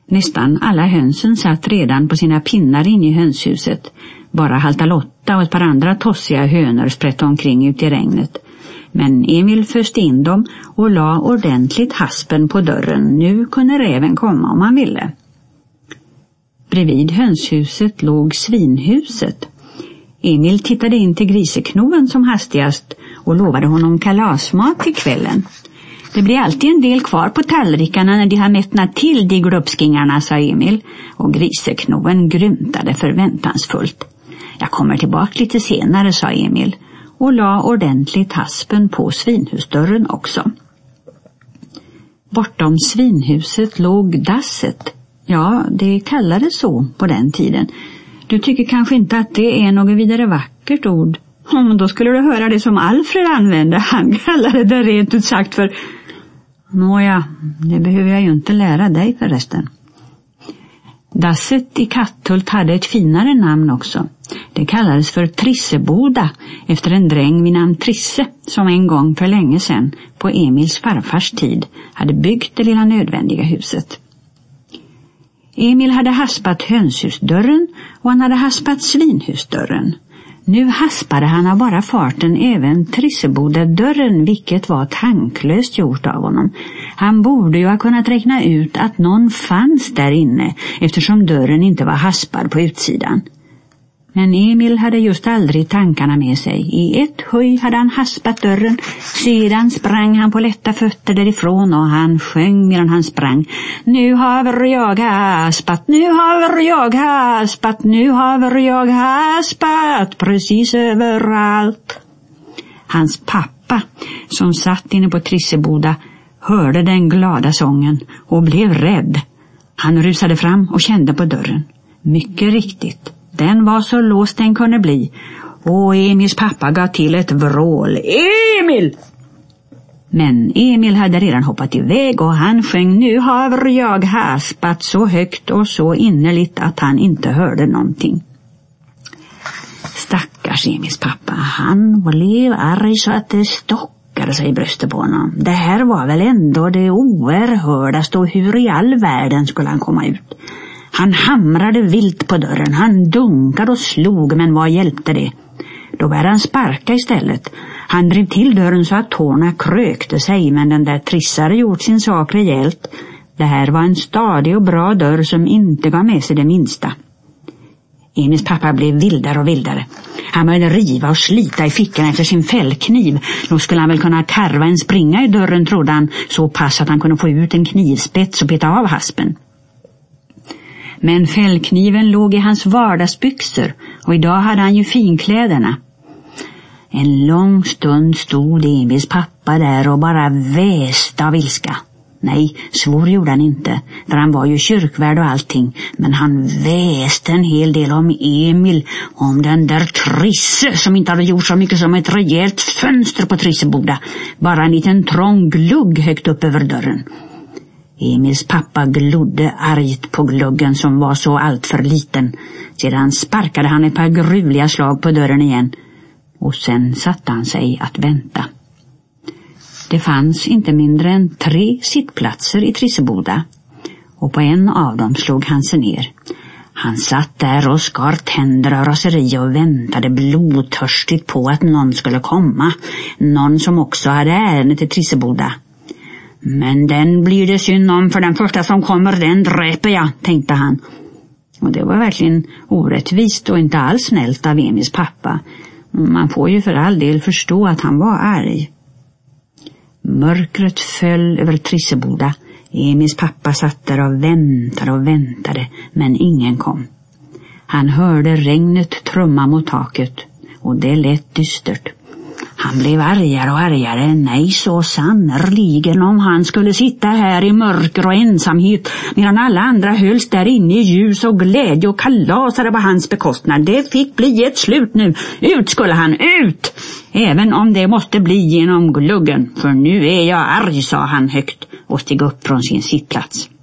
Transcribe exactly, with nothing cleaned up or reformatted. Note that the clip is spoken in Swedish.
Nästan alla hönsen satt redan på sina pinnar inne i hönshuset. Bara Halta Lotta och ett par andra tossiga hönor sprätt omkring ut i regnet. Men Emil föste in dem och la ordentligt haspen på dörren. Nu kunde räven komma om han ville. Bredvid hönshuset låg svinhuset. Emil tittade in till griseknoven som hastigast och lovade honom kalasmat till kvällen. Det blir alltid en del kvar på tallrikarna när de har mättnat till de glupskingarna, sa Emil, och griseknoven grymtade förväntansfullt. Jag kommer tillbaka lite senare, sa Emil, och la ordentligt haspen på svinhusdörren också. Bortom svinhuset låg dasset. Ja, det kallades så på den tiden. Du tycker kanske inte att det är något vidare vackert ord. Men då skulle du höra det som Alfred använde. Han kallade det rent ut sagt för... Nåja, det behöver jag ju inte lära dig förresten. Dasset i Katthult hade ett finare namn också. Det kallades för Trisseboda efter en dräng vid namn Trisse som en gång för länge sedan på Emils farfars tid hade byggt det lilla nödvändiga huset. Emil hade haspat hönshusdörren och han hade haspat svinhusdörren. Nu haspade han av bara farten även Trisseboda-dörren, vilket var tanklöst gjort av honom. Han borde ju ha kunnat räkna ut att någon fanns där inne eftersom dörren inte var haspad på utsidan. Men Emil hade just aldrig tankarna med sig. I ett höj hade han haspat dörren. Sedan sprang han på lätta fötter därifrån och han sjöng medan han sprang. Nu har jag haspat, nu har jag haspat, nu har jag haspat precis överallt. Hans pappa, som satt inne på Trisseboda, hörde den glada sången och blev rädd. Han rusade fram och kände på dörren. Mycket riktigt. Den var så låst den kunde bli. Och Emils pappa gav till ett vrål. Emil! Men Emil hade redan hoppat iväg och han sjöng nu har jag haspat så högt och så innerligt att han inte hörde någonting. Stackars Emils pappa, han blev arg så att det stockade sig i bröstet på honom. Det här var väl ändå det oerhördaste och hur i all världen skulle han komma ut? Han hamrade vilt på dörren, han dunkade och slog, men vad hjälpte det? Då började han sparka istället. Han drev till dörren så att tårna krökte sig, men den där trissade gjort sin sak rejält. Det här var en stadig och bra dörr som inte gav med sig det minsta. Emils pappa blev vildare och vildare. Han började riva och slita i fickorna efter sin fällkniv. Då skulle han väl kunna karva en springa i dörren, trodde han, så pass att han kunde få ut en knivspets och peta av haspen. Men fällkniven låg i hans vardagsbyxor och idag hade han ju finkläderna. En lång stund stod Emils pappa där och bara väste av ilska. Nej, svor gjorde han inte, för han var ju kyrkvärd och allting. Men han väste en hel del om Emil, om den där Trisse som inte hade gjort så mycket som ett rejält fönster på Trisseboda. Bara en liten trång glugg högt upp över dörren. Emils pappa glodde argt på gluggen som var så allt för liten. Sedan sparkade han ett par gruvliga slag på dörren igen. Och sen satte han sig att vänta. Det fanns inte mindre än tre sittplatser i Trisseboda. Och på en av dem slog han sig ner. Han satt där och skar tänder av raseri och väntade blodtörstigt på att någon skulle komma. Någon som också hade ärende till Trisseboda. Men den blir det synd om, för den första som kommer, den dräper jag, tänkte han. Och det var verkligen orättvist och inte alls snällt av Emils pappa. Man får ju för all del förstå att han var arg. Mörkret föll över Trisseboda. Emils pappa satt där och väntade och väntade, men ingen kom. Han hörde regnet trumma mot taket och det lät dystert. Han blev argare och argare. Nej, så sannoliken om han skulle sitta här i mörker och ensamhet medan alla andra hölls där inne i ljus och glädje och kalasade på hans bekostnad. Det fick bli ett slut nu. Ut skulle han, ut! Även om det måste bli genom gluggen. För nu är jag arg, sa han högt och steg upp från sin sittplats.